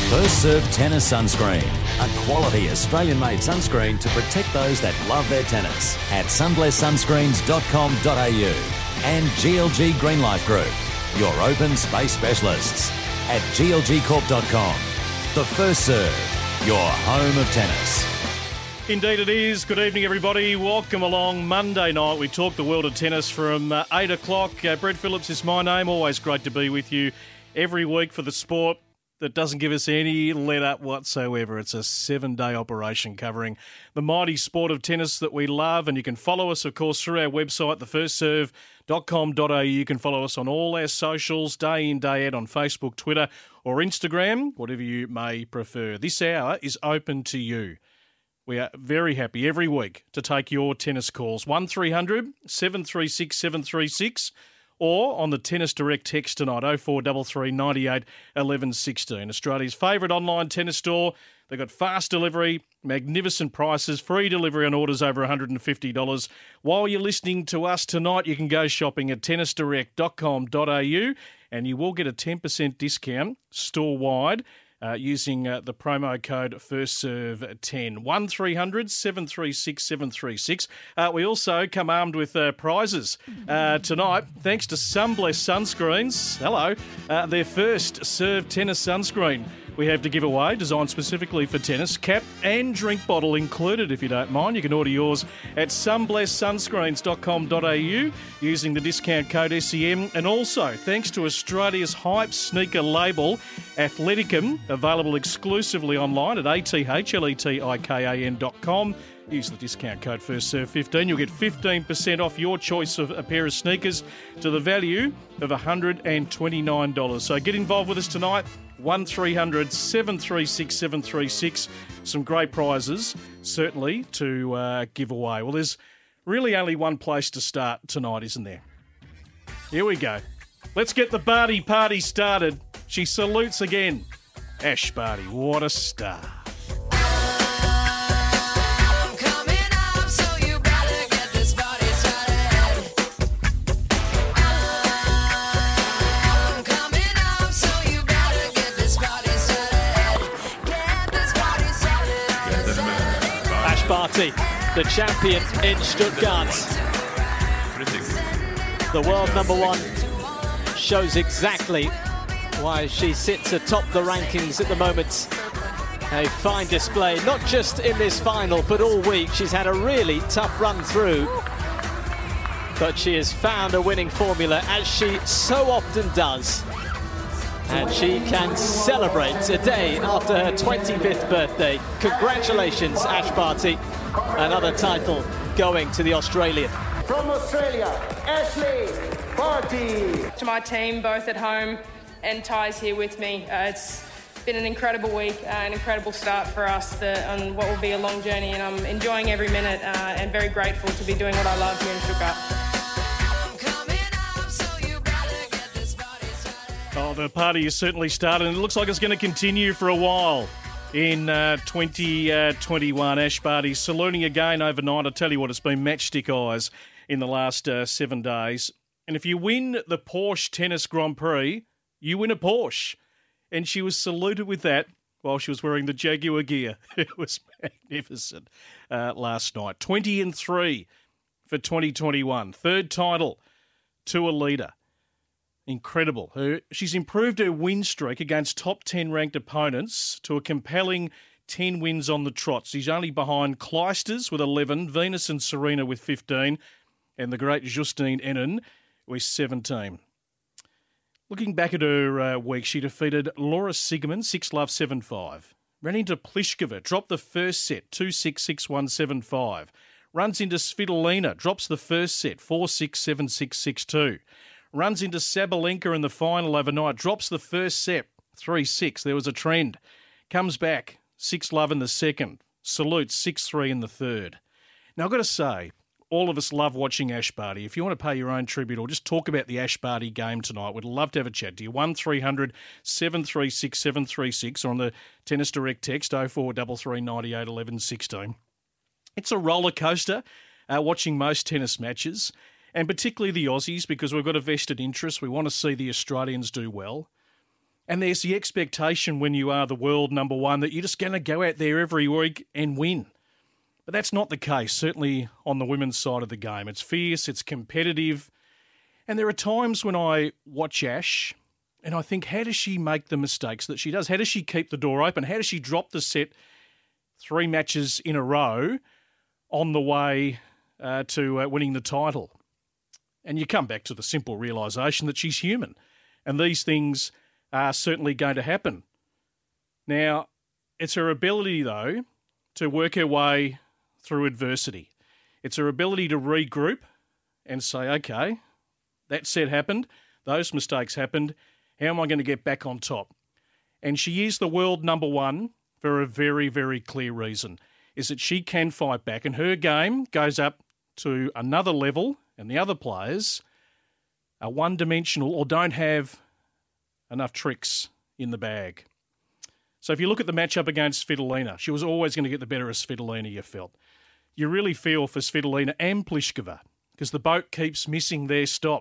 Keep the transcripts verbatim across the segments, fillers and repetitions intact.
First Serve Tennis Sunscreen, a quality Australian-made sunscreen to protect those that love their tennis at sunbless sunscreens dot com dot a u and G L G Green Life Group, your open space specialists at G L G corp dot com. The First Serve, your home of tennis. Indeed it is. Good evening, everybody. Welcome along. Monday night, we talk the world of tennis from uh, eight o'clock. Uh, Brett Phillips is my name. Always great to be with you every week for the sport that doesn't give us any let-up whatsoever. It's a seven-day operation covering the mighty sport of tennis that we love. And you can follow us, of course, through our website, the first serve dot com dot a u. You can follow us on all our socials, day in, day out, on Facebook, Twitter or Instagram, whatever you may prefer. This hour is open to you. We are very happy every week to take your tennis calls. one three hundred, seven three six, seven three six or on the Tennis Direct text tonight, oh four three three, nine eight, one one one six. Australia's favourite online tennis store. They've got fast delivery, magnificent prices, free delivery on orders over one hundred fifty dollars. While you're listening to us tonight, you can go shopping at tennis direct dot com dot a u and you will get a ten percent discount store-wide. Uh, using uh, the promo code first serve ten. one three hundred, seven three six, seven three six. Uh, we also come armed with uh, prizes uh, tonight, thanks to Sunbless Sunscreens. Hello. Uh, their first Serve Tennis Sunscreen we have to give away, designed specifically for tennis. Cap and drink bottle included, if you don't mind. You can order yours at sunbless sunscreens dot com dot a u using the discount code S E M. And also, thanks to Australia's hype sneaker label, Athleticum, available exclusively online at A T H L E T I K A N dot com. Use the discount code first serve fifteen. You'll get fifteen percent off your choice of a pair of sneakers to the value of one hundred twenty-nine dollars. So get involved with us tonight. one three hundred, seven three six, seven three six. Some great prizes, certainly, to uh, give away. Well, there's really only one place to start tonight, isn't there? Here we go. Let's get the Barty party started. She salutes again. Ash Barty, what a star. Barty, the champion in Stuttgart. The world number one shows exactly why she sits atop the rankings at the moment. A fine display, not just in this final, but all week. She's had a really tough run through, but she has found a winning formula, as she so often does. And she can celebrate a day after her twenty-fifth birthday. Congratulations, Ash Barty. Another title going to the Australian. From Australia, Ashley Barty. To my team, both at home and Ty's here with me. Uh, it's been an incredible week, uh, an incredible start for us the, on what will be a long journey, and I'm enjoying every minute uh, and very grateful to be doing what I love here in Stuttgart. Oh, the party has certainly started, and it looks like it's going to continue for a while in uh, twenty twenty-one. Ash Barty saluting again overnight. I tell you what, it's been matchstick eyes in the last uh, seven days. And if you win the Porsche Tennis Grand Prix, you win a Porsche. And she was saluted with that while she was wearing the Jaguar gear. It was magnificent uh, last night. twenty and three for twenty twenty-one. Third title to a leader. Incredible. Her, she's improved her win streak against top ten ranked opponents to a compelling ten wins on the trot. She's only behind Clijsters with eleven, Venus and Serena with fifteen, and the great Justine Henin with seventeen. Looking back at her uh, week, she defeated Laura Siegemund, six love, seven five. Ran into Pliskova, dropped the first set, two six, six one, seven five. Runs into Svitolina, drops the first set, four six, seven six, six two. Runs into Sabalenka in the final overnight, drops the first set, three six. There was a trend. Comes back, six love in the second. Salutes, six three in the third. Now, I've got to say, all of us love watching Ash Barty. If you want to pay your own tribute or just talk about the Ash Barty game tonight, we'd love to have a chat to you. one three hundred, seven three six, seven three six or on the Tennis Direct text oh four three three, nine eight, one one one six. It's a roller coaster uh, watching most tennis matches. And particularly the Aussies, because we've got a vested interest. We want to see the Australians do well. And there's the expectation when you are the world number one that you're just going to go out there every week and win. But that's not the case, certainly on the women's side of the game. It's fierce, it's competitive. And there are times when I watch Ash and I think, how does she make the mistakes that she does? How does she keep the door open? How does she drop the set three matches in a row on the way uh, to uh, winning the title? And you come back to the simple realisation that she's human. And these things are certainly going to happen. Now, it's her ability, though, to work her way through adversity. It's her ability to regroup and say, okay, that set happened, those mistakes happened, how am I going to get back on top? And she is the world number one for a very, very clear reason, is that she can fight back, and her game goes up to another level, and the other players are one-dimensional or don't have enough tricks in the bag. So if you look at the matchup against Svitolina, she was always going to get the better of Svitolina, you felt. You really feel for Svitolina and Pliskova because the boat keeps missing their stop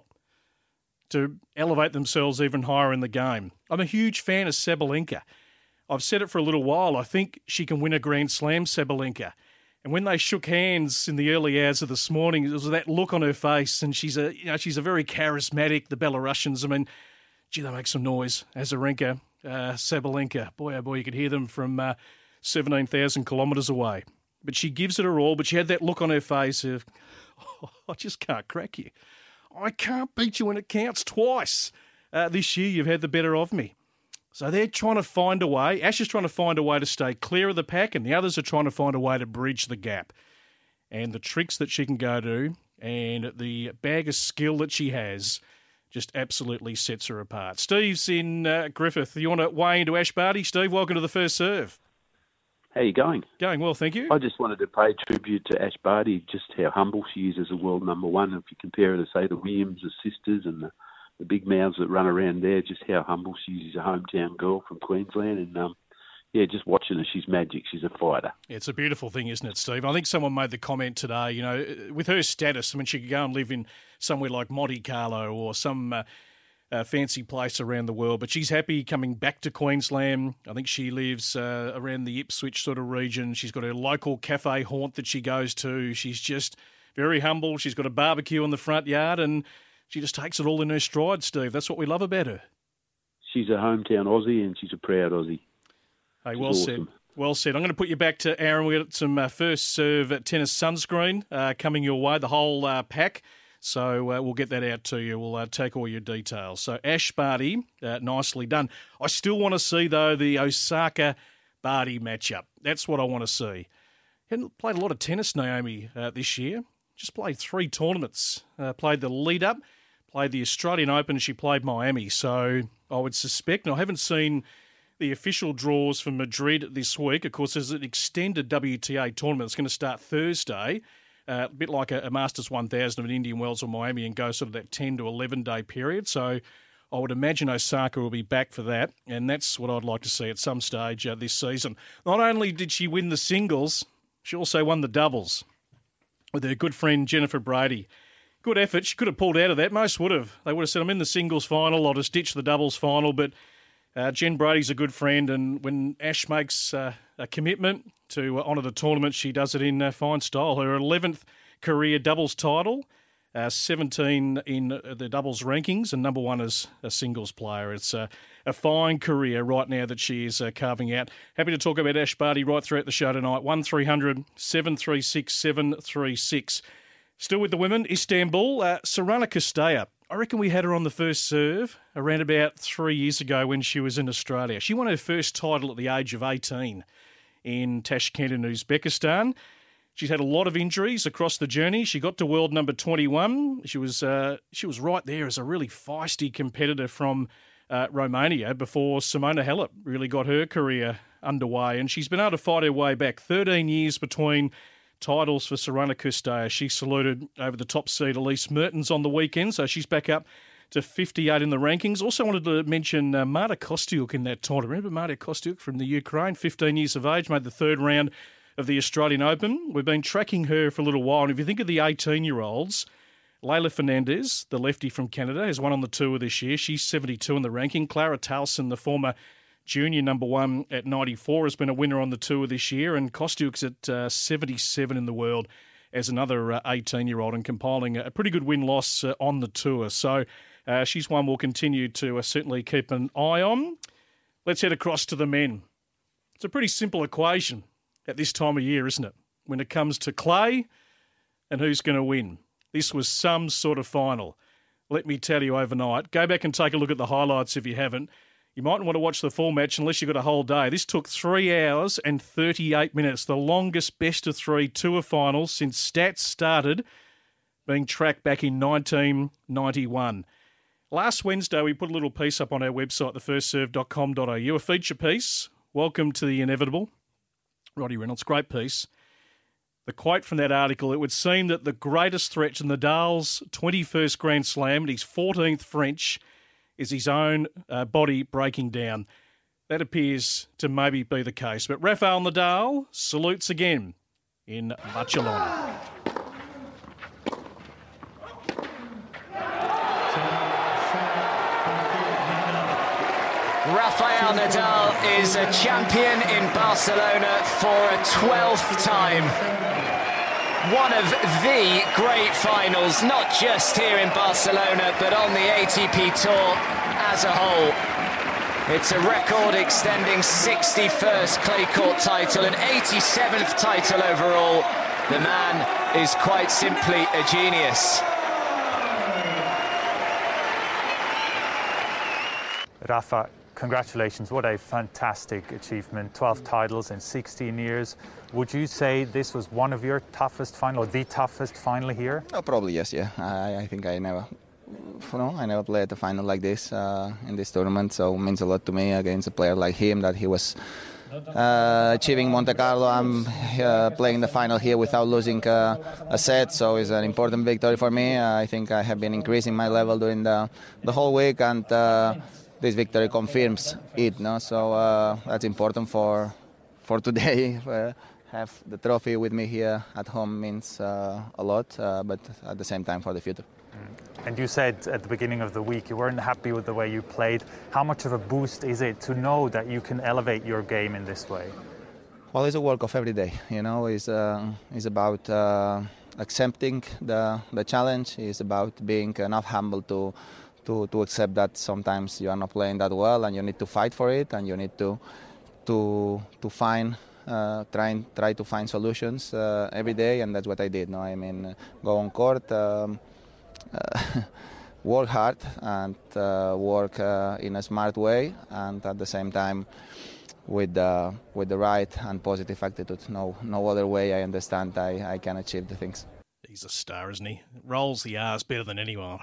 to elevate themselves even higher in the game. I'm a huge fan of Sabalenka. I've said it for a little while. I think she can win a Grand Slam, Sabalenka. And when they shook hands in the early hours of this morning, there was that look on her face, and she's a, you know, she's a very charismatic, the Belarusians. I mean, gee, they make some noise. Azarenka, uh, Sabalenka. Boy, oh boy, you could hear them from uh, seventeen thousand kilometres away. But she gives it her all, but she had that look on her face of, oh, I just can't crack you. I can't beat you when it counts twice. Uh, this year you've had the better of me. So they're trying to find a way. Ash is trying to find a way to stay clear of the pack, and the others are trying to find a way to bridge the gap. And the tricks that she can go to and the bag of skill that she has just absolutely sets her apart. Steve's in uh, Griffith. You want to weigh into Ash Barty? Steve, welcome to the First Serve. How are you going? Going well, thank you. I just wanted to pay tribute to Ash Barty, just how humble she is as a world number one. If you compare her to, say, the Williams, the sisters, and the, the big mouths that run around there, just how humble she is. She's a hometown girl from Queensland. And, um, yeah, just watching her, she's magic. She's a fighter. It's a beautiful thing, isn't it, Steve? I think someone made the comment today, you know, with her status, I mean, she could go and live in somewhere like Monte Carlo or some uh, uh, fancy place around the world, but she's happy coming back to Queensland. I think she lives uh, around the Ipswich sort of region. She's got her local cafe haunt that she goes to. She's just very humble. She's got a barbecue in the front yard, and she just takes it all in her stride, Steve. That's what we love about her. She's a hometown Aussie, and she's a proud Aussie. Hey, well said. Well said. I'm going to put you back to Aaron. We've got some uh, first serve tennis sunscreen uh, coming your way, the whole uh, pack. So uh, we'll get that out to you. We'll uh, take all your details. So Ash Barty, uh, nicely done. I still want to see, though, the Osaka-Barty matchup. That's what I want to see. Hadn't played a lot of tennis, Naomi, uh, this year. Just played three tournaments. Uh, played the lead-up, played the Australian Open, she played Miami. So I would suspect, and I haven't seen the official draws for Madrid this week. Of course, there's an extended W T A tournament that's going to start Thursday, uh, a bit like a, a Masters one thousand of an Indian Wells or Miami, and go sort of that ten to eleven day period. So I would imagine Osaka will be back for that, and that's what I'd like to see at some stage uh, this season. Not only did she win the singles, she also won the doubles with her good friend Jennifer Brady. Good effort. She could have pulled out of that. Most would have. They would have said, I'm in the singles final, I'll just ditch the doubles final, but Uh, Jen Brady's a good friend, and when Ash makes uh, a commitment to uh, honour the tournament, she does it in uh, fine style. Her eleventh career doubles title, uh, seventeen in the doubles rankings, and number one as a singles player. It's uh, a fine career right now that she is uh, carving out. Happy to talk about Ash Barty right throughout the show tonight. one three hundred seven three six seven three six. Still with the women, Istanbul, uh, Sorana Castella. I reckon we had her on the first serve around about three years ago when she was in Australia. She won her first title at the age of eighteen in Tashkent in Uzbekistan. She's had a lot of injuries across the journey. She got to world number twenty-one. She was uh, she was right there as a really feisty competitor from uh, Romania before Simona Halep really got her career underway. And she's been able to fight her way back. thirteen years between titles for Sorana Castella. She saluted over the top seed Elise Mertens on the weekend, so she's back up to fifty-eight in the rankings. Also wanted to mention uh, Marta Kostyuk in that tournament. Remember Marta Kostyuk from the Ukraine, fifteen years of age, made the third round of the Australian Open. We've been tracking her for a little while, and if you think of the eighteen-year-olds, Leylah Fernandez, the lefty from Canada, has won on the tour this year. She's seventy-two in the ranking. Clara Towson, the former junior number one at ninety-four, has been a winner on the tour this year. And Kostyuk's at uh, seventy-seven in the world as another uh, eighteen-year-old and compiling a pretty good win-loss uh, on the tour. So uh, she's one we'll continue to uh, certainly keep an eye on. Let's head across to the men. It's a pretty simple equation at this time of year, isn't it? When it comes to clay and who's going to win. This was some sort of final. Let me tell you, overnight. Go back and take a look at the highlights if you haven't. You mightn't want to watch the full match unless you've got a whole day. This took three hours and thirty-eight minutes, the longest best of three tour finals since stats started being tracked back in nineteen ninety-one. Last Wednesday, we put a little piece up on our website, the first serve dot com dot a u, a feature piece. Welcome to the inevitable. Roddy Reynolds, great piece. The quote from that article, it would seem that the greatest threat to Nadal's twenty-first Grand Slam and his fourteenth French is his own uh, body breaking down. That appears to maybe be the case. But Rafael Nadal salutes again in Barcelona. Rafael Nadal is a champion in Barcelona for a twelfth time. One of the great finals, not just here in Barcelona, but on the A T P Tour as a whole. It's a record-extending sixty-first clay court title, an eighty-seventh title overall. The man is quite simply a genius. Rafa, congratulations, what a fantastic achievement. twelve titles in sixteen years. Would you say this was one of your toughest final, or the toughest final here? Oh, probably yes, yeah. I, I think I never, you know, I never played a final like this uh, in this tournament, so it means a lot to me against a player like him, that he was uh, achieving Monte Carlo. I'm uh, playing the final here without losing uh, a set, so it's an important victory for me. Uh, I think I have been increasing my level during the, the whole week, and uh, this victory confirms it, no? So uh, that's important for for today. uh, have the trophy with me here at home means uh, a lot, uh, but at the same time for the future. And you said at the beginning of the week you weren't happy with the way you played. How much of a boost is it to know that you can elevate your game in this way? Well, it's a work of every day, you know. It's, uh, it's about uh, accepting the, the challenge. It's about being enough humble to To, to accept that sometimes you are not playing that well and you need to fight for it, and you need to to to find uh, try and try to find solutions uh, every day, and that's what I did. No, I mean, go on court, um, uh, work hard, and uh, work uh, in a smart way, and at the same time with the with the right and positive attitude. No no other way. I understand I, I can achieve the things. He's a star, isn't he? Rolls the R's better than anyone.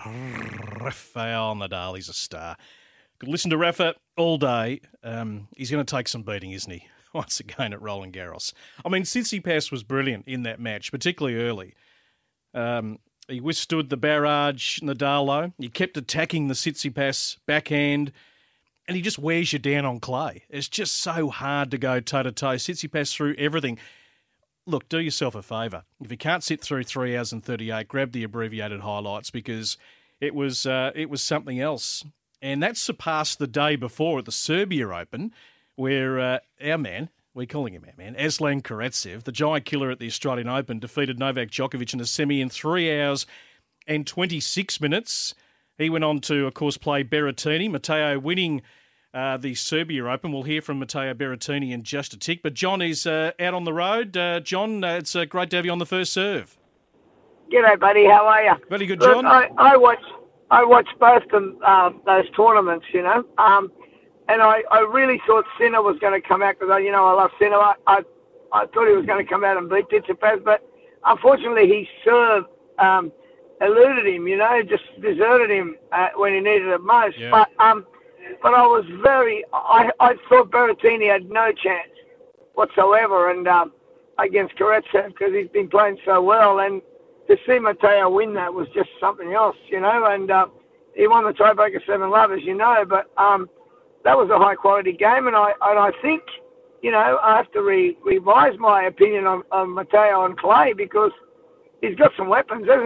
Rafael Nadal, he's a star. Could listen to Rafa all day. Um, he's going to take some beating, isn't he? Once again at Roland Garros. I mean, Tsitsipas was brilliant in that match, particularly early. Um, he withstood the barrage, Nadal, though. He kept attacking the Tsitsipas backhand, and he just wears you down on clay. It's just so hard to go toe-to-toe. Tsitsipas threw everything. Look, do yourself a favour. If you can't sit through three hours and thirty-eight, grab the abbreviated highlights, because it was uh, it was something else. And that surpassed the day before at the Serbia Open, where uh, our man, we're calling him our man, Aslan Karatsev, the giant killer at the Australian Open, defeated Novak Djokovic in a semi in three hours and twenty-six minutes. He went on to, of course, play Berrettini. Matteo winning Uh, the Serbia Open. We'll hear from Matteo Berrettini in just a tick. But John is uh, out on the road. Uh, John, uh, it's uh, great to have you on the first serve. G'day, buddy. How are you? Very good, Look, John. I, I watched I watched both them, um, those tournaments, you know, um, and I, I really thought Sinner was going to come out, because, you know, I love Sinner. I, I, I thought he was going to come out and beat Tsitsipas, but unfortunately he served, um, eluded him, you know, just deserted him uh, when he needed it most. Yeah. But um. But I was very, I, I thought Berrettini had no chance whatsoever and um, against Karatsev, because he's been playing so well. And to see Matteo win that was just something else, you know. And uh, he won the tiebreaker seven love, as you know. But um, that was a high-quality game. And I and I think, you know, I have to re- revise my opinion on, on Matteo on clay, because he's got some weapons, hasn't he?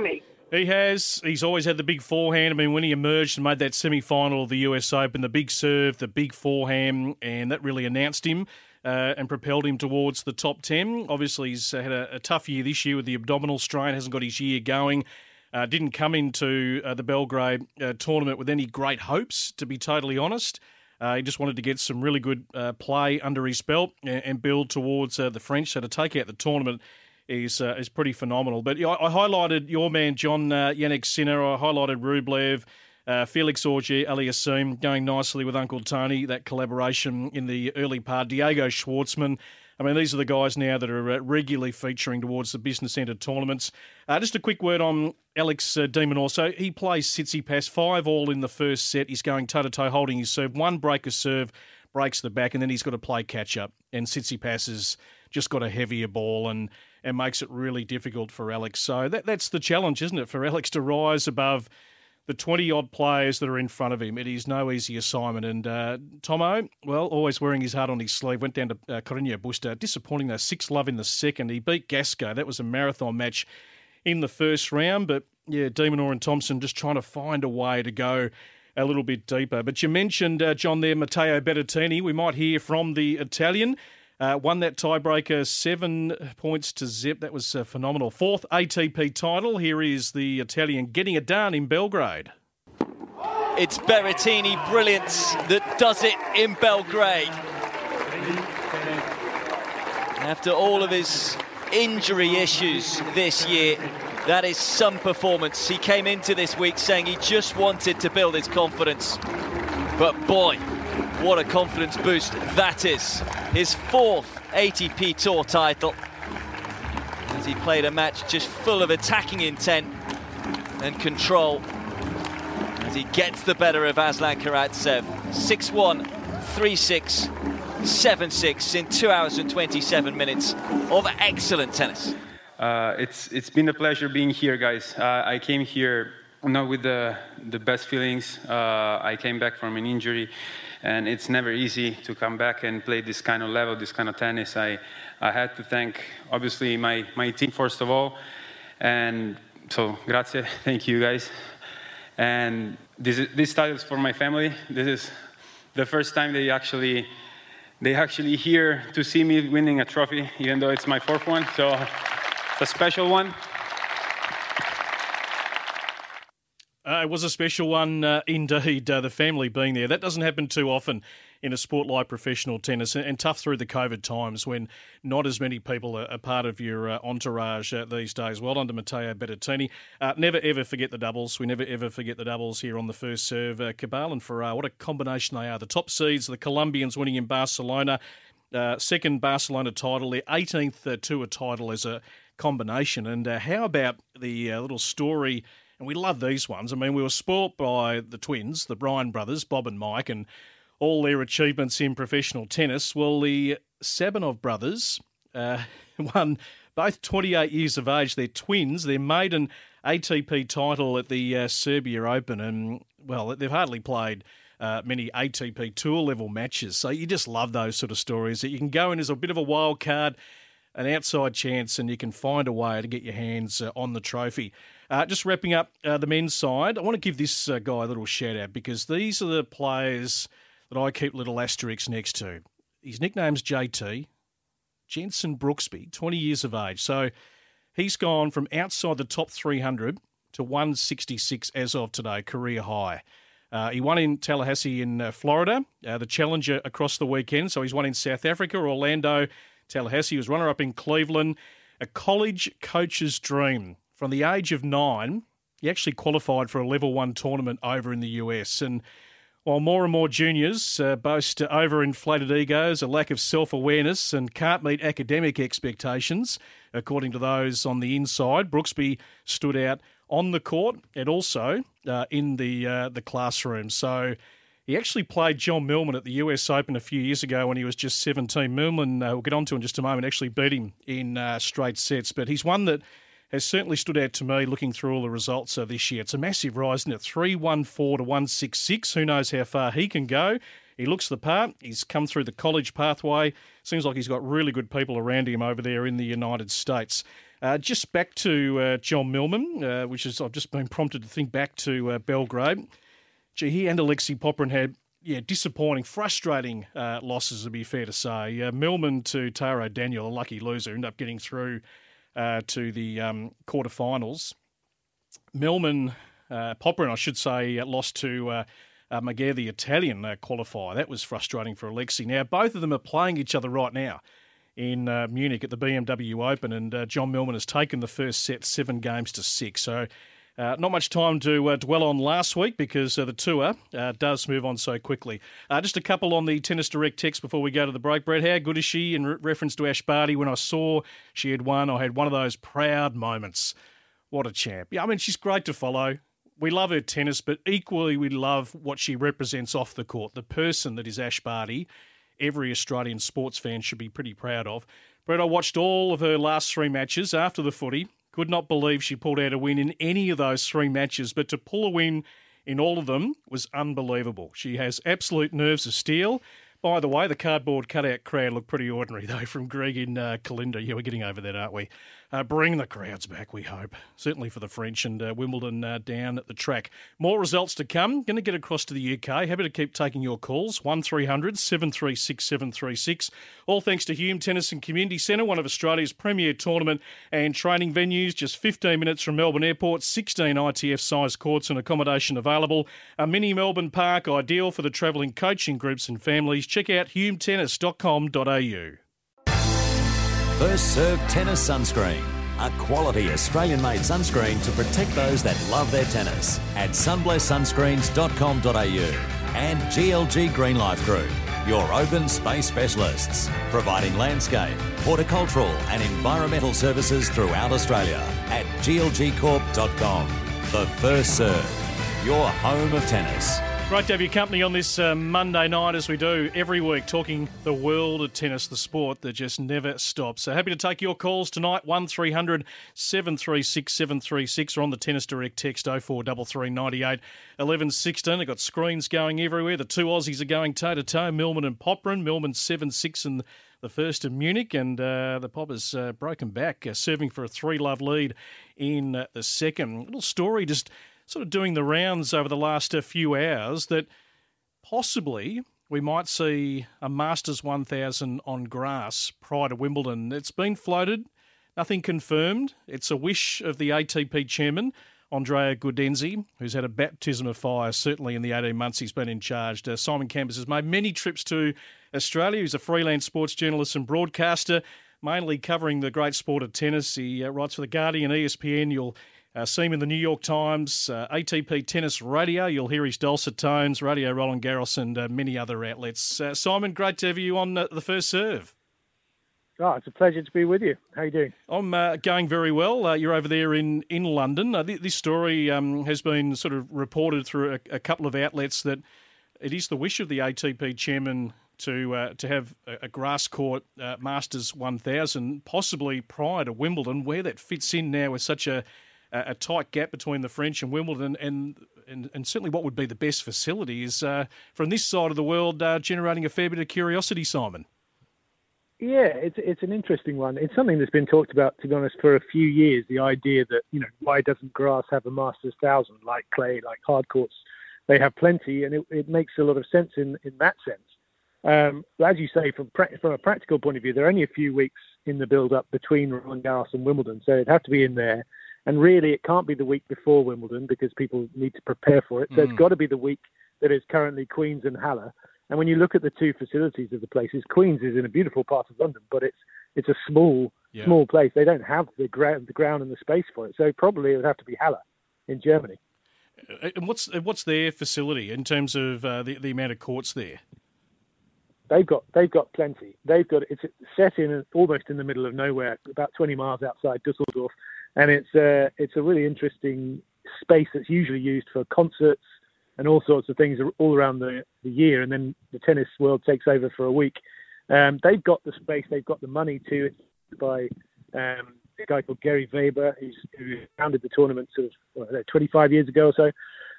He has. He's always had the big forehand. I mean, when he emerged and made that semi-final of the U S Open, the big serve, the big forehand, and that really announced him uh, and propelled him towards the top ten. Obviously, he's had a, a tough year this year with the abdominal strain, hasn't got his year going. Uh, didn't come into uh, the Belgrade uh, tournament with any great hopes, to be totally honest. Uh, he just wanted to get some really good uh, play under his belt and, and build towards uh, the French. So to take out the tournament is uh, is pretty phenomenal. But I, I highlighted your man, John uh, Jannik Sinner. I highlighted Rublev, uh, Felix Auger-Aliassime going nicely with Uncle Tony, that collaboration in the early part. Diego Schwartzman. I mean, these are the guys now that are uh, regularly featuring towards the Business Centre tournaments. Uh, just a quick word on Alex uh, de Minaur. So he plays Tsitsipas, five all in the first set. He's going toe-to-toe holding his serve. One break of serve, breaks the back, and then he's got to play catch-up. And Tsitsipas has just got a heavier ball and, and makes it really difficult for Alex. So that that's the challenge, isn't it, for Alex to rise above the twenty-odd players that are in front of him. It is no easy assignment. And uh, Tomo, well, always wearing his heart on his sleeve, went down to uh, Carreño Busta. Disappointing, though, six love in the second. He beat Gasco. That was a marathon match in the first round. But, yeah, de Minaur and Thompson just trying to find a way to go a little bit deeper. But you mentioned, uh, John, there, Matteo Berrettini. We might hear from the Italian. Uh, won that tiebreaker seven points to zip. That was uh, phenomenal. Fourth A T P title. Here is the Italian getting it done in Belgrade. It's Berrettini brilliance that does it in Belgrade. After all of his injury issues this year, that is some performance. He came into this week saying he just wanted to build his confidence. But boy, what a confidence boost that is. His fourth A T P Tour title. As he played a match just full of attacking intent and control. As he gets the better of Aslan Karatsev. six one, three six, seven six in two hours and twenty-seven minutes of excellent tennis. Uh, it's it's been a pleasure being here, guys. Uh, I came here not with the the best feelings. Uh, I came back from an injury, and it's never easy to come back and play this kind of level, this kind of tennis. I I had to thank obviously my my team first of all, and so grazie, thank you guys. And this is, this title is for my family. This is the first time they actually they actually here to see me winning a trophy, even though it's my fourth one. So it's a special one. Uh, it was a special one uh, indeed, uh, the family being there. That doesn't happen too often in a sport like professional tennis, and, and tough through the COVID times when not as many people are, are part of your uh, entourage uh, these days. Well done to Matteo Berrettini. Uh, never ever forget the doubles. We never ever forget the doubles here on the first serve. Uh, Cabal and Ferrar, what a combination they are. The top seeds, the Colombians winning in Barcelona, uh, second Barcelona title, their eighteenth uh, tour title as a combination. And uh, how about the uh, little story? And we love these ones. I mean, we were spoilt by the twins, the Bryan brothers, Bob and Mike, and all their achievements in professional tennis. Well, the Sabanov brothers uh, won both twenty-eight years of age. They're twins. Their maiden A T P title at the uh, Serbia Open. And, well, they've hardly played uh, many A T P tour-level matches. So you just love those sort of stories that you can go in as a bit of a wild card, an outside chance, and you can find a way to get your hands uh, on the trophy. Uh, just wrapping up uh, the men's side, I want to give this uh, guy a little shout-out because these are the players that I keep little asterisks next to. His nickname's J T, Jenson Brooksby, twenty years of age. So he's gone from outside the top three hundred to one sixty-six as of today, career high. Uh, he won in Tallahassee in uh, Florida, uh, the Challenger across the weekend. So he's won in South Africa, Orlando, Tallahassee. He was runner-up in Cleveland. A college coach's dream. From the age of nine, he actually qualified for a level one tournament over in the U S. And while more and more juniors uh, boast overinflated egos, a lack of self-awareness and can't meet academic expectations, according to those on the inside, Brooksby stood out on the court and also uh, in the uh, the classroom. So he actually played John Millman at the U S Open a few years ago when he was just seventeen. Millman, uh, we'll get on to in just a moment, actually beat him in uh, straight sets. But he's one that has certainly stood out to me looking through all the results uh, this year. It's a massive rise, isn't it? three one four to one sixty-six. Who knows how far he can go He looks the part. He's come through the college pathway. Seems like he's got really good people around him over there in the United States. Uh, just back to uh, John Millman, uh, which is I've just been prompted to think back to uh, Belgrade. Gee, he and Alexei Popyrin had yeah disappointing, frustrating uh, losses, to be fair to say. Uh, Millman to Taro Daniel, a lucky loser, ended up getting through uh, to the um, quarterfinals. Millman, uh, Popyrin, I should say, uh, lost to uh, uh, Maguire, the Italian uh, qualifier. That was frustrating for Alexei. Now, both of them are playing each other right now in uh, Munich at the B M W Open, and uh, John Millman has taken the first set seven games to six. So uh, not much time to uh, dwell on last week because uh, the tour uh, does move on so quickly. Uh, just a couple on the Tennis Direct text before we go to the break. Brett, how good is she in re- reference to Ash Barty? When I saw she had won, I had one of those proud moments. What a champ. Yeah, I mean, she's great to follow. We love her tennis, but equally we love what she represents off the court. The person that is Ash Barty, every Australian sports fan should be pretty proud of. Brett, I watched all of her last three matches after the footy. Could not believe she pulled out a win in any of those three matches, but to pull a win in all of them was unbelievable. She has absolute nerves of steel. By the way, the cardboard cutout crowd looked pretty ordinary, though, from Greg in uh, Kalinda. Yeah, we're getting over that, aren't we? Uh, bring the crowds back, we hope. Certainly for the French and uh, Wimbledon uh, down at the track. More results to come. Going to get across to the U K. Happy to keep taking your calls. one three hundred seven three six seven three six. All thanks to Hume Tennis and Community Centre, one of Australia's premier tournament and training venues. Just fifteen minutes from Melbourne Airport. sixteen I T F-sized courts and accommodation available. A mini Melbourne park, ideal for the travelling coaching groups and families. Check out hume tennis dot com dot a u. First Serve Tennis Sunscreen. A quality Australian-made sunscreen to protect those that love their tennis. At sunbless sunscreens dot com dot a u. And G L G Green Life Group, your open space specialists, providing landscape, horticultural and environmental services throughout Australia. At G L G corp dot com. The First Serve, your home of tennis. Great to have your company on this uh, Monday night, as we do every week, talking the world of tennis, the sport that just never stops. So happy to take your calls tonight, one three hundred seven three six seven three six, or on the Tennis Direct text oh four three three nine eight one one one six. They've got screens going everywhere. The two Aussies are going toe-to-toe, Millman and Popyrin. Millman seven six in the first in Munich, and uh, the Pop has uh, broken back, uh, serving for a three-love lead in uh, the second. Little story just sort of doing the rounds over the last uh, few hours that possibly we might see a Masters one thousand on grass prior to Wimbledon. It's been floated, nothing confirmed. It's a wish of the A T P chairman, Andrea Gaudenzi, who's had a baptism of fire, certainly in the eighteen months he's been in charge. Uh, Simon Campus has made many trips to Australia. He's a freelance sports journalist and broadcaster, mainly covering the great sport of tennis. He uh, writes for The Guardian, E S P N. You'll Uh, see him in the New York Times, uh, A T P Tennis Radio. You'll hear his dulcet tones, Radio Roland Garros, and uh, many other outlets. Uh, Simon, great to have you on uh, the First Serve. Oh, it's a pleasure to be with you. How are you doing? I'm uh, going very well. Uh, you're over there in, in London. Uh, th- this story um, has been sort of reported through a, a couple of outlets that it is the wish of the A T P chairman to uh, to have a, a grass court uh, Masters one thousand, possibly prior to Wimbledon. Where that fits in now with such a a tight gap between the French and Wimbledon, and and, and certainly what would be the best facility is, uh, from this side of the world, uh, generating a fair bit of curiosity, Simon. Yeah, it's it's an interesting one. It's something that's been talked about, to be honest, for a few years, the idea that, you know, why doesn't grass have a Masters one thousand, like clay, like hard courts? They have plenty, and it, it makes a lot of sense in, in that sense. Um, as you say, from pra- from a practical point of view, there are only a few weeks in the build-up between Roland Garros and Wimbledon, so it'd have to be in there. And really, it can't be the week before Wimbledon because people need to prepare for it. So mm. it's got to be the week that is currently Queen's and Halle. And when you look at the two facilities of the places, Queen's is in a beautiful part of London, but it's it's a small yeah. small place. They don't have the ground, the ground and the space for it. So probably it would have to be Halle in Germany. And what's what's their facility in terms of uh, the the amount of courts there? They've got they've got plenty. They've got it's set in almost in the middle of nowhere, about twenty miles outside Dusseldorf. And it's a, it's a really interesting space that's usually used for concerts and all sorts of things all around the, the year. And then the tennis world takes over for a week. Um, they've got the space, they've got the money to it by um, a guy called Gary Weber, who's, who founded the tournament sort of well, twenty-five years ago or so.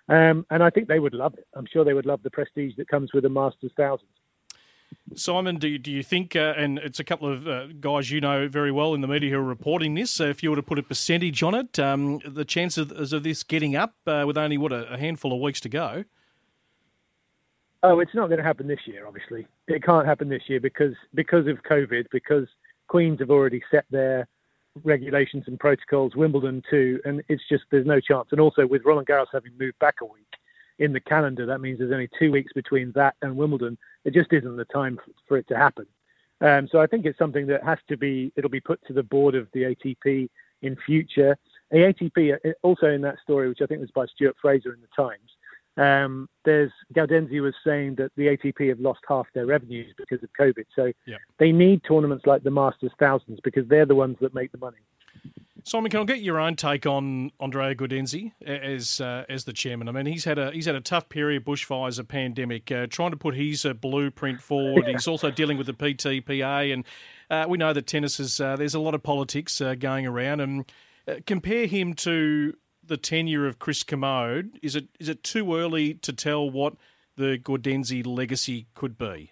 Um, and I think they would love it. I'm sure they would love the prestige that comes with a Masters Thousands. Simon, do you, do you think, uh, and it's a couple of uh, guys you know very well in the media who are reporting this, so if you were to put a percentage on it, um, the chances of this getting up uh, with only, what, a handful of weeks to go? Oh, it's not going to happen this year, obviously. It can't happen this year because because of COVID, because Queens have already set their regulations and protocols, Wimbledon too, and it's just, there's no chance. And also with Roland Garros having moved back a week in the calendar, that means there's only two weeks between that and Wimbledon. It just isn't the time for it to happen. Um, so I think it's something that has to be, it'll be put to the board of the A T P in future. The A T P, also in that story, which I think was by Stuart Fraser in the Times, Um, there's Gaudenzi was saying that the A T P have lost half their revenues because of COVID. So yep. they need tournaments like the Masters Thousands because they're the ones that make the money. Simon, can I get your own take on Andrea Gaudenzi as uh, as the chairman? I mean, he's had a he's had a tough period, bushfires, a pandemic, uh, trying to put his uh, blueprint forward. Yeah. He's also dealing with the P T P A, and uh, we know that tennis is uh, there's a lot of politics uh, going around. And uh, compare him to the tenure of Chris Commode. Is it is it too early to tell what the Gaudenzi legacy could be?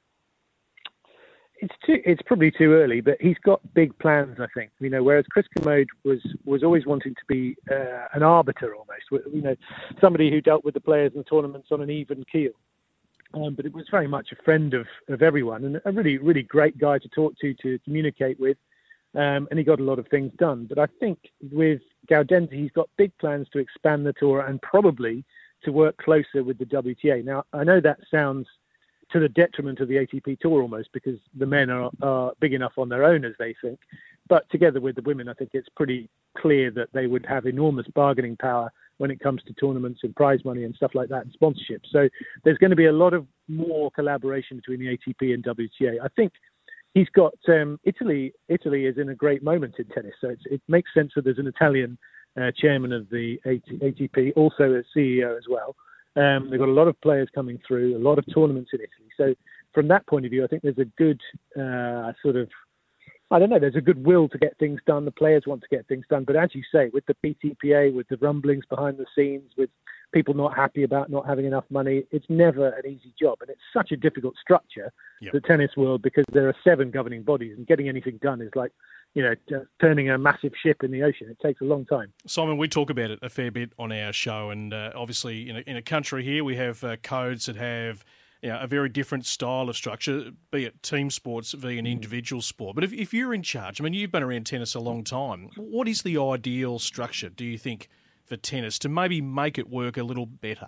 It's too. It's probably too early, but he's got big plans, I think. You know, whereas Chris Commode was was always wanting to be uh, an arbiter, almost. You know, somebody who dealt with the players and the tournaments on an even keel. Um, but it was very much a friend of, of everyone and a really really great guy to talk to, to communicate with. Um, and he got a lot of things done. But I think with Gaudenzi, he's got big plans to expand the tour and probably to work closer with the W T A. Now, I know that sounds to the detriment of the A T P Tour almost because the men are, are big enough on their own, as they think. But together with the women, I think it's pretty clear that they would have enormous bargaining power when it comes to tournaments and prize money and stuff like that and sponsorship. So there's going to be a lot of more collaboration between the A T P and W T A. I think he's got um, Italy. Italy is in a great moment in tennis, so it's, it makes sense that there's an Italian uh, chairman of the A T P, also a C E O as well. Um, they've got a lot of players coming through, a lot of tournaments in Italy. So from that point of view, I think there's a good uh, sort of, I don't know, there's a good will to get things done. The players want to get things done. But as you say, with the P T P A, with the rumblings behind the scenes, with people not happy about not having enough money, it's never an easy job. And it's such a difficult structure, yep. the tennis world, because there are seven governing bodies and getting anything done is like, you know, t- turning a massive ship in the ocean. It takes a long time. Simon, we talk about it a fair bit on our show. And uh, obviously in a, in a country here, we have uh, codes that have you know, a very different style of structure, be it team sports via an individual sport. But if, if you're in charge, I mean, you've been around tennis a long time. What is the ideal structure, do you think, for tennis to maybe make it work a little better?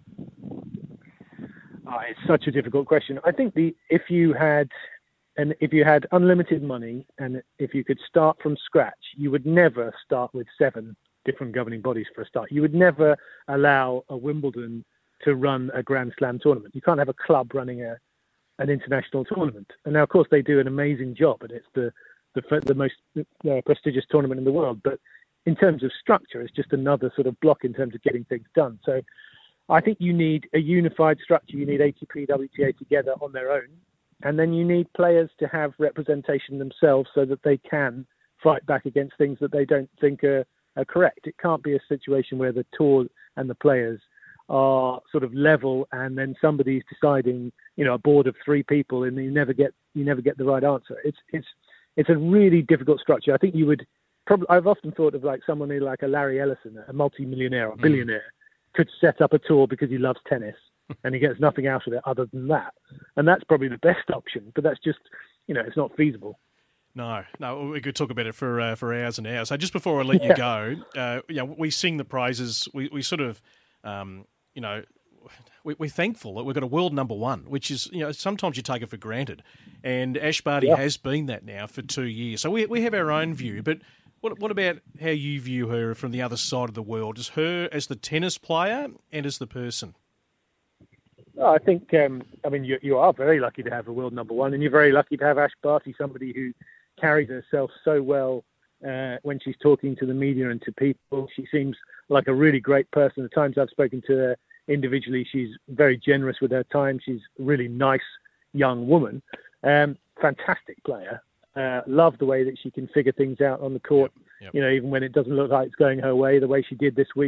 Oh, it's such a difficult question. I think the if you had and if you had unlimited money and if you could start from scratch, you would never start with seven different governing bodies for a start. You would never allow a Wimbledon to run a Grand Slam tournament. You can't have a club running a an international tournament. And now, of course, they do an amazing job, and it's the the, the most uh, prestigious tournament in the world. But in terms of structure, it's just another sort of block in terms of getting things done. So I think you need a unified structure. You need A T P, W T A together on their own. And then you need players to have representation themselves so that they can fight back against things that they don't think are, are correct. It can't be a situation where the tour and the players are sort of level and then somebody's deciding, you know, a board of three people and you never get you never get the right answer. It's it's it's a really difficult structure. I think you would probably, I've often thought of like someone like a Larry Ellison, a multi-millionaire or billionaire, mm. could set up a tour because he loves tennis. And he gets nothing out of it other than that. And that's probably the best option, but that's just, you know, it's not feasible. No, no, we could talk about it for uh, for hours and hours. So just before I let yeah. you go, uh, you know, we sing the praises. We we sort of, um, you know, we, we're thankful that we've got a world number one, which is, you know, sometimes you take it for granted. And Ash Barty yeah. has been that now for two years. So we we have our own view, but what what about how you view her from the other side of the world? As her as the tennis player and as the person? I think, um, I mean, you, you are very lucky to have a world number one, and you're very lucky to have Ash Barty, somebody who carries herself so well uh, when she's talking to the media and to people. She seems like a really great person. The times I've spoken to her individually, she's very generous with her time. She's a really nice young woman. Um, fantastic player. Uh, love the way that she can figure things out on the court, yep, yep. you know, even when it doesn't look like it's going her way, the way she did this week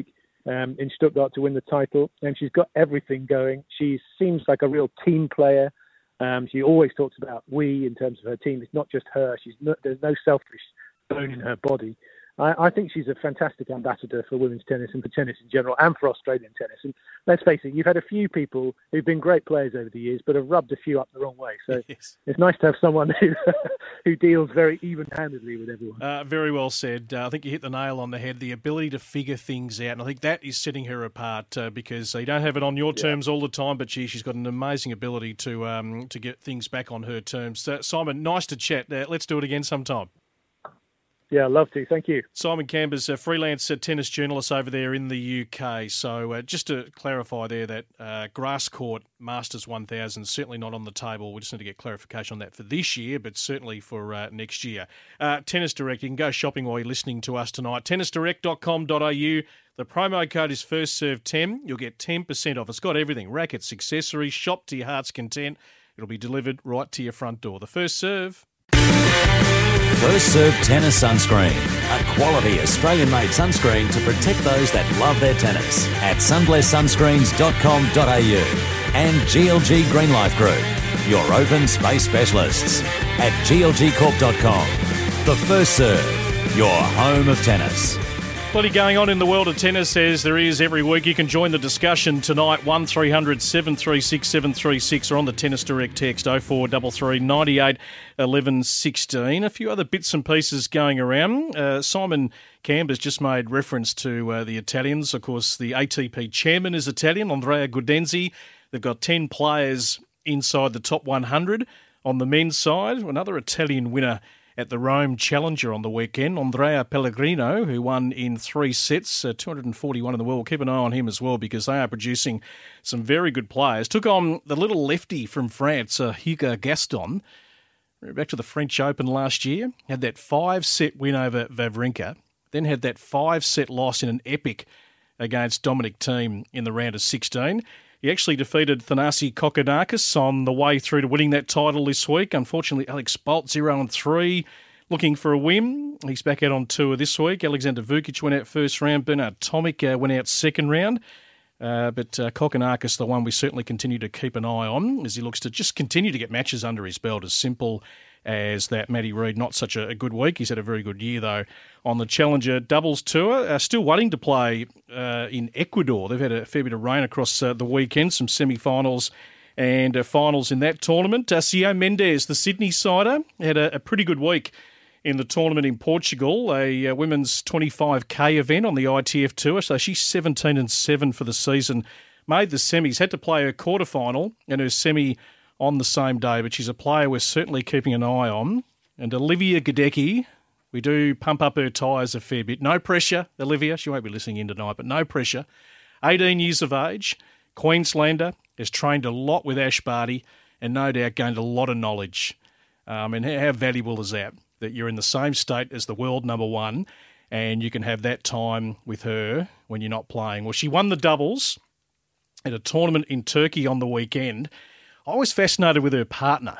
um, in Stuttgart to win the title, and she's got everything going. She seems like a real team player. Um, she always talks about we in terms of her team. It's not just her. She's not, there's no selfish bone in her body. I, I think she's a fantastic ambassador for women's tennis and for tennis in general and for Australian tennis. And let's face it, you've had a few people who've been great players over the years but have rubbed a few up the wrong way. So yes. It's nice to have someone who who deals very even-handedly with everyone. Uh, very well said. Uh, I think you hit the nail on the head, the ability to figure things out. And I think that is setting her apart uh, because you don't have it on your yeah. terms all the time, but she, she's got an amazing ability to um, to get things back on her terms. Uh, Simon, nice to chat. Uh, let's do it again sometime. Yeah, I'd love to. Thank you. Simon Camber's a freelance tennis journalist over there in the U K. So uh, just to clarify there that uh, grass court Masters one thousand is certainly not on the table. We just need to get clarification on that for this year, but certainly for uh, next year. Uh, Tennis Direct, you can go shopping while you're listening to us tonight. tennis direct dot com dot a u. The promo code is first serve ten. You'll get ten percent off. It's got everything, rackets, accessories, shop to your heart's content. It'll be delivered right to your front door. The First Serve. First Serve Tennis Sunscreen, a quality Australian-made sunscreen to protect those that love their tennis at sunbless sunscreens dot com dot a u and G L G Green Life Group, your open space specialists at G L G corp dot com. The First Serve, your home of tennis. Plenty going on in the world of tennis as there is every week. You can join the discussion tonight, one three hundred seven three six seven three six or on the Tennis Direct text oh four three three nine eight one one one six. A few other bits and pieces going around. Uh, Simon Camber's just made reference to uh, the Italians. Of course, the A T P chairman is Italian, Andrea Gaudenzi. They've got ten players inside the top one hundred. On the men's side, another Italian winner at the Rome Challenger on the weekend, Andrea Pellegrino, who won in three sets, uh, two hundred forty-one in the world. Keep an eye on him as well because they are producing some very good players. Took on the little lefty from France, uh, Hugo Gaston. Back to the French Open last year, had that five-set win over Wawrinka, then had that five-set loss in an epic against Dominic Thiem in the round of sixteen. He actually defeated Thanasi Kokkinakis on the way through to winning that title this week. Unfortunately, Alex Bolt, zero and three, looking for a win. He's back out on tour this week. Alexander Vukic went out first round. Bernard Tomic uh, went out second round. Uh, but uh, Kokkinakis, the one we certainly continue to keep an eye on as he looks to just continue to get matches under his belt. As simple as that. Matty Reid, not such a, a good week. He's had a very good year, though, on the Challenger Doubles Tour. Uh, still waiting to play uh, in Ecuador. They've had a fair bit of rain across uh, the weekend, some semi-finals and uh, finals in that tournament. Uh, Sio Mendes, the Sydney sider, had a, a pretty good week in the tournament in Portugal, a uh, women's twenty-five K event on the I T F Tour. So she's seventeen and seven for the season. Made the semis, had to play her quarterfinal and her semi on the same day, but she's a player we're certainly keeping an eye on. And Olivia Gadecki, we do pump up her tyres a fair bit. No pressure, Olivia. She won't be listening in tonight, but no pressure. eighteen years of age, Queenslander, has trained a lot with Ash Barty and no doubt gained a lot of knowledge. Um, and how valuable is that? That you're in the same state as the world number one and you can have that time with her when you're not playing. Well, she won the doubles at a tournament in Turkey on the weekend. I was fascinated with her partner,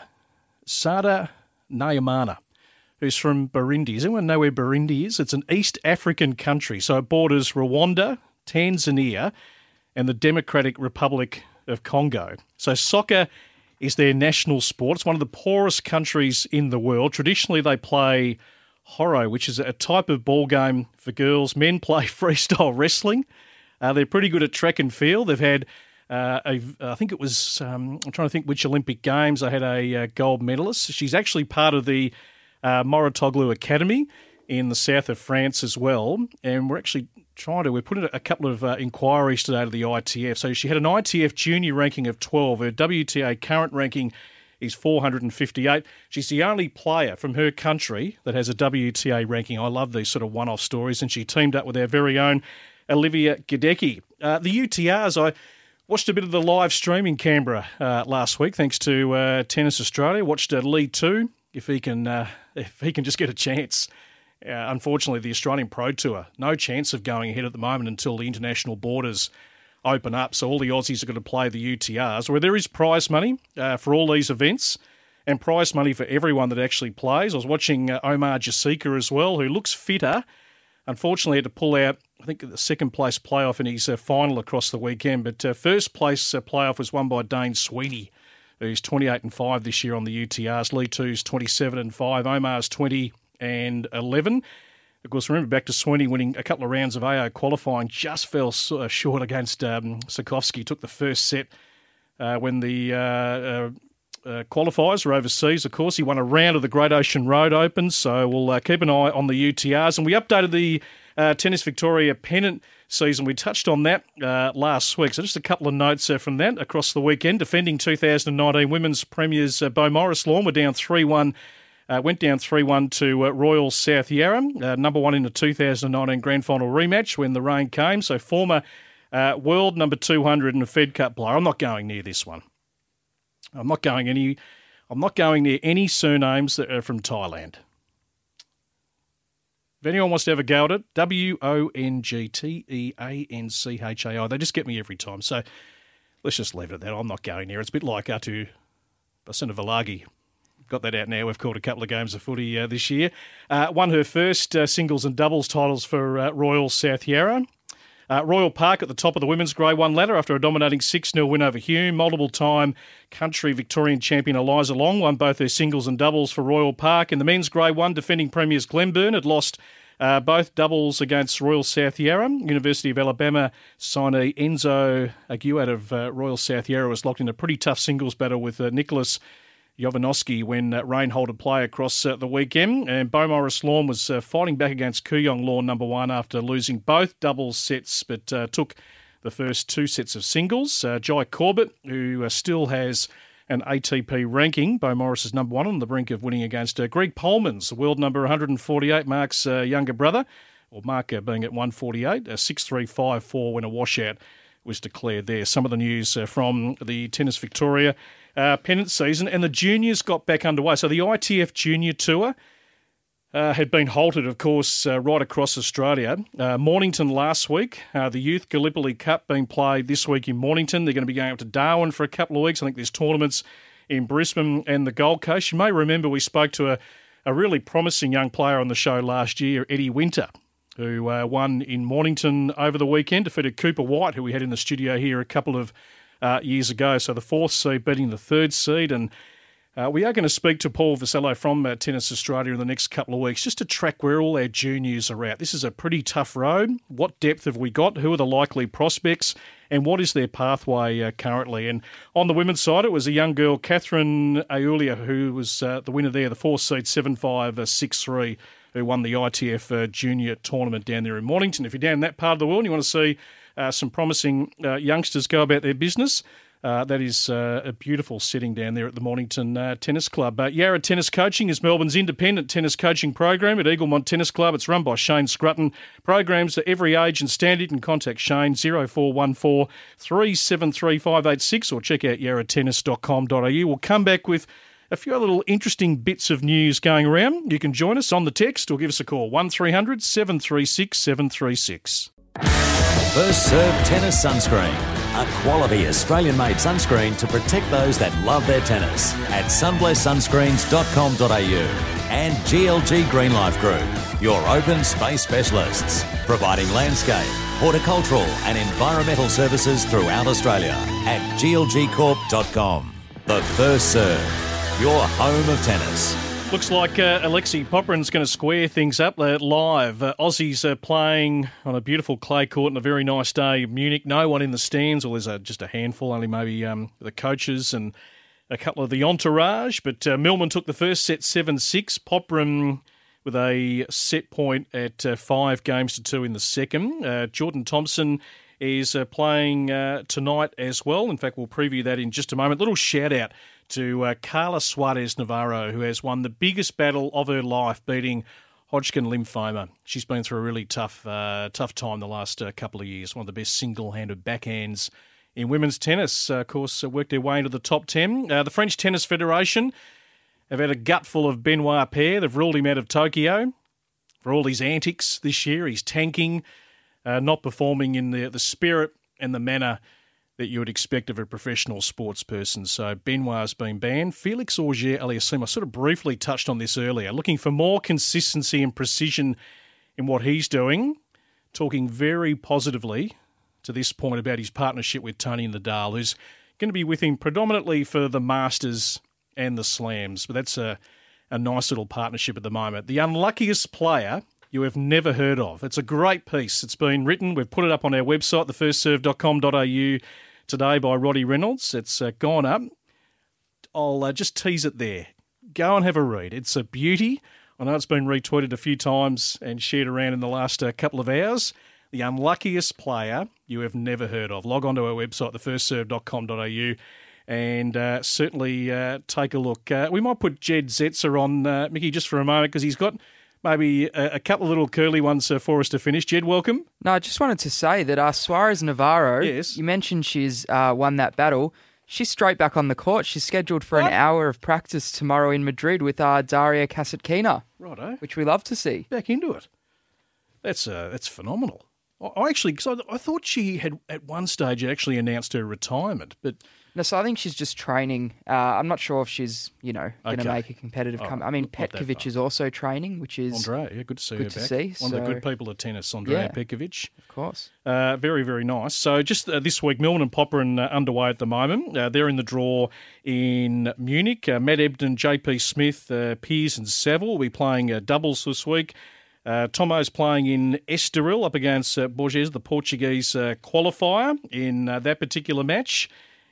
Sada Nayamana, who's from Burundi. Does anyone know where Burundi is? It's an East African country, so it borders Rwanda, Tanzania, and the Democratic Republic of Congo. So soccer is their national sport. It's one of the poorest countries in the world. Traditionally, they play horo, which is a type of ball game for girls. Men play freestyle wrestling. Uh, they're pretty good at track and field. They've had Uh, a, I think it was, um, I'm trying to think which Olympic Games I had a uh, gold medalist. She's actually part of the uh, Mouratoglou Academy in the south of France as well. And we're actually trying to, we're putting a couple of uh, inquiries today to the I T F. So she had an I T F junior ranking of twelve. Her W T A current ranking is four hundred fifty-eight. She's the only player from her country that has a W T A ranking. I love these sort of one-off stories. And she teamed up with our very own Olivia Gadecki. Uh, the U T Rs, I watched a bit of the live stream in Canberra uh, last week, thanks to uh, Tennis Australia. Watched uh, Lee Tu, if he can, uh, if he can just get a chance. Uh, unfortunately, the Australian Pro Tour, no chance of going ahead at the moment until the international borders open up. So all the Aussies are going to play the U T Rs, where there is prize money uh, for all these events and prize money for everyone that actually plays. I was watching uh, Omar Jasika as well, who looks fitter unfortunately had to pull out, I think, the second place playoff in his uh, final across the weekend. But uh, first place uh, playoff was won by Dane Sweeney, who's twenty-eight and five this year on the U T Rs. Lee Two's twenty-seven and five. Omar's twenty and eleven. Of course, remember back to Sweeney winning a couple of rounds of A O qualifying, just fell uh, short against um, Sikorsky. Took the first set uh, when the uh, uh, uh, qualifiers were overseas. Of course, he won a round of the Great Ocean Road Open, so we'll uh, keep an eye on the U T Rs. And we updated the uh, Tennis Victoria pennant season. We touched on that uh, last week. So just a couple of notes uh, from that across the weekend. Defending two thousand nineteen Women's Premiers uh, Beau Morris Lawn were down three one. Uh, went down three one to uh, Royal South Yarra, uh, number one in the two thousand nineteen Grand Final rematch when the rain came. So former uh, world number two hundred and a Fed Cup player. I'm not going near this one. I'm not going any. I'm not going near any surnames that are from Thailand. If anyone wants to have a go at it, W O N G T E A N C H A I. They just get me every time. So let's just leave it at that. I'm not going there. It's a bit like Atu Basinavalagi. Got that out now. We've called a couple of games of footy uh, this year. Uh, won her first uh, singles and doubles titles for uh, Royal South Yarra. Uh, Royal Park at the top of the women's Grade one ladder after a dominating six nil win over Hume. Multiple-time country Victorian champion Eliza Long won both her singles and doubles for Royal Park. In the men's Grade one, defending premiers Glenburn had lost uh, both doubles against Royal South Yarra. University of Alabama signee Enzo Ague out of uh, Royal South Yarra was locked in a pretty tough singles battle with uh, Nicholas Jovanovski when uh, rain halted play across uh, the weekend. And Beau Morris Lawn was uh, fighting back against Kooyong Lawn number one after losing both doubles sets, but uh, took the first two sets of singles. Uh, Jai Corbett, who uh, still has an A T P ranking, Beau Morris is number one on the brink of winning against uh, Greg Polmans, the world number one hundred forty-eight, Mark's uh, younger brother, or Mark uh, being at one forty-eight, uh, six three five four when a washout was declared there. Some of the news uh, from the Tennis Victoria Uh, pennant season, and the juniors got back underway. So the I T F Junior Tour uh, had been halted, of course, uh, right across Australia. Uh, Mornington last week, uh, the Youth Gallipoli Cup being played this week in Mornington. They're going to be going up to Darwin for a couple of weeks. I think there's tournaments in Brisbane and the Gold Coast. You may remember we spoke to a, a really promising young player on the show last year, Eddie Winter, who uh, won in Mornington over the weekend, defeated Cooper White, who we had in the studio here a couple of Uh, years ago. So the fourth seed beating the third seed. And uh, we are going to speak to Paul Vasello from uh, Tennis Australia in the next couple of weeks just to track where all our juniors are at. This is a pretty tough road. What depth have we got? Who are the likely prospects? And what is their pathway uh, currently? And on the women's side, it was a young girl, Catherine Aulia, who was uh, the winner there, the fourth seed, seven five, six three, who won the I T F uh, junior tournament down there in Mornington. If you're down in that part of the world and you want to see Uh, some promising uh, youngsters go about their business. Uh, that is uh, a beautiful setting down there at the Mornington uh, Tennis Club. Uh, Yarra Tennis Coaching is Melbourne's independent tennis coaching program at Eaglemont Tennis Club. It's run by Shane Scrutton. Programs for every age and standard. You can contact Shane oh four one four, three seven three, five eight six or check out yarra tennis dot com dot a u. We'll come back with a few little interesting bits of news going around. You can join us on the text or give us a call, one three hundred, seven three six, seven three six. First Serve Tennis Sunscreen, a quality Australian-made sunscreen to protect those that love their tennis at sunblest sunscreens dot com dot a u and G L G Green Life Group, your open space specialists, providing landscape, horticultural and environmental services throughout Australia at G L G corp dot com. The First Serve, your home of tennis. Looks like uh, Alexei Popyrin's going to square things up uh, live. Uh, Aussies are playing on a beautiful clay court on a very nice day in Munich. No one in the stands, or there's a, just a handful, only maybe um, the coaches and a couple of the entourage. But uh, Millman took the first set seven six. Popyrin with a set point at uh, five games to two in the second. Uh, Jordan Thompson is uh, playing uh, tonight as well. In fact, we'll preview that in just a moment. Little shout out to uh, Carla Suarez Navarro, who has won the biggest battle of her life, beating Hodgkin lymphoma. She's been through a really tough uh, tough time the last uh, couple of years. One of the best single-handed backhands in women's tennis. Uh, of course, uh, worked their way into the top ten. Uh, the French Tennis Federation have had a gutful of Benoit Paire. They've ruled him out of Tokyo for all his antics this year. He's tanking, uh, not performing in the, the spirit and the manner that you would expect of a professional sports person. So Benoit's been banned. Felix Auger-Aliassime, I sort of briefly touched on this earlier, looking for more consistency and precision in what he's doing, talking very positively to this point about his partnership with Tony Nadal, who's going to be with him predominantly for the Masters and the Slams. But that's a, a nice little partnership at the moment. The unluckiest player you have never heard of. It's a great piece. It's been written. We've put it up on our website, the first serve dot com dot a u, today by Roddy Reynolds. It's uh, gone up. I'll uh, just tease it there. Go and have a read. It's a beauty. I know it's been retweeted a few times and shared around in the last uh, couple of hours. The unluckiest player you have never heard of. Log on to our website, the first serve dot com dot a u, and uh, certainly uh, take a look. Uh, we might put Jed Zetzer on, uh, Mickey, just for a moment, because he's got maybe a, a couple of little curly ones uh, for us to finish. Jed, welcome. No, I just wanted to say that uh, Suarez Navarro, yes. you mentioned she's uh, won that battle. She's straight back on the court. She's scheduled for what? an hour of practice tomorrow in Madrid with uh, Daria Kasatkina. Righto. Which we love to see. Back into it. That's uh, that's phenomenal. I actually, because I, I thought she had at one stage actually announced her retirement, but no. So I think she's just training. Uh, I'm not sure if she's, you know, going to Okay. make a competitive Oh, come. I mean, not that Petkovic far. is also training, which is Andre, yeah, good to see good her to back. see. One of the So- good people at tennis, Andrea Yeah. Petkovic. Of course. Uh, very, very nice. So just uh, this week, Millman and Popperin uh, underway at the moment. Uh, they're in the draw in Munich. Uh, Matt Ebden, J P Smith, uh, Piers and Saville will be playing uh, doubles this week. Uh, Tomo's playing in Estoril up against uh, Borges, the Portuguese uh, qualifier, in uh, that particular match.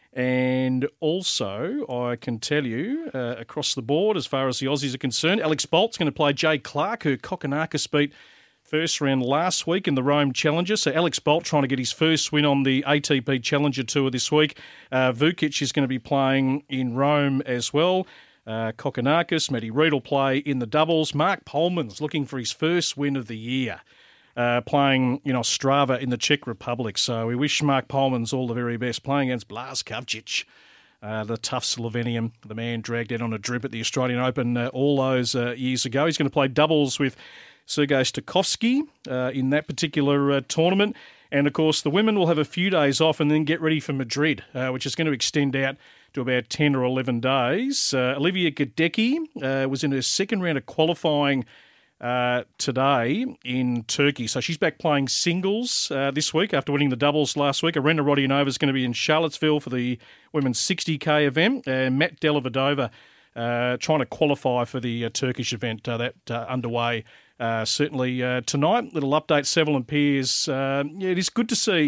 And also, I can tell you, uh, across the board, as far as the Aussies are concerned, Alex Bolt's going to play Jay Clark, who Kokonakis beat first round last week in the Rome Challenger. So Alex Bolt trying to get his first win on the A T P Challenger Tour this week. Uh, Vukic is going to be playing in Rome as well. Uh, Kokonakis, Matty Reid will play in the doubles. Mark Polman's looking for his first win of the year, uh, playing in Ostrava in the Czech Republic. So we wish Mark Polman's all the very best, playing against Blas Kavcic, uh, the tough Slovenian, the man dragged out on a drip at the Australian Open uh, all those uh, years ago. He's going to play doubles with Sergei Stakovsky uh, in that particular uh, tournament. And, of course, the women will have a few days off and then get ready for Madrid, uh, which is going to extend out to about ten or eleven days. Uh, Olivia Gadecki uh, was in her second round of qualifying uh, today in Turkey. So she's back playing singles uh, this week after winning the doubles last week. Arena Rodionova is going to be in Charlottesville for the women's sixty K event. Uh, Matt Dellavedova uh, trying to qualify for the uh, Turkish event uh, that uh, underway uh, certainly uh, tonight. Little update, Saville and Piers. Uh, yeah, it is good to see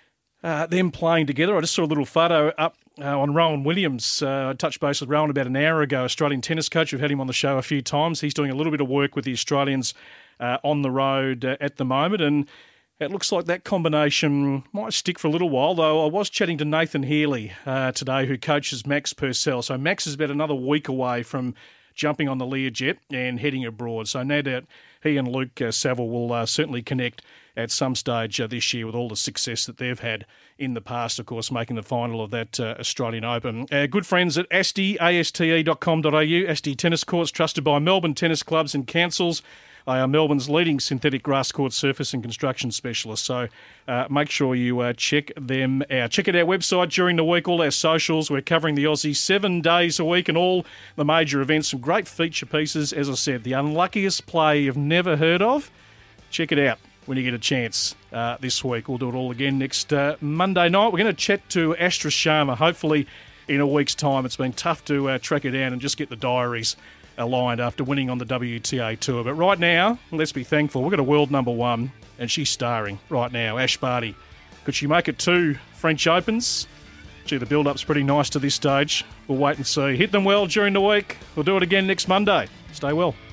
uh, them playing together. I just saw a little photo up Uh, on Rowan Williams. Uh, I touched base with Rowan about an hour ago, Australian tennis coach. We've had him on the show a few times. He's doing a little bit of work with the Australians uh, on the road uh, at the moment, and it looks like that combination might stick for a little while, though I was chatting to Nathan Healy uh, today, who coaches Max Purcell. So Max is about another week away from jumping on the Learjet and heading abroad. So no doubt he and Luke uh, Saville will uh, certainly connect at some stage uh, this year with all the success that they've had in the past, of course, making the final of that uh, Australian Open. Uh, good friends at A S T E, A S T E dot com dot a u, A S T E Tennis Courts, trusted by Melbourne tennis clubs and councils. They are Melbourne's leading synthetic grass court surface and construction specialist. So uh, make sure you uh, check them out. Check out our website during the week, all our socials. We're covering the Aussie seven days a week and all the major events. Some great feature pieces. As I said, the unluckiest play you've never heard of. Check it out when you get a chance uh, this week. We'll do it all again next uh, Monday night. We're going to chat to Astra Sharma, hopefully in a week's time. It's been tough to uh, track her down and just get the diaries aligned after winning on the W T A Tour. But right now, let's be thankful. We've got a world number one, and she's starring right now, Ash Barty. Could she make it two French Opens? Gee, the build-up's pretty nice to this stage. We'll wait and see. Hit them well during the week. We'll do it again next Monday. Stay well.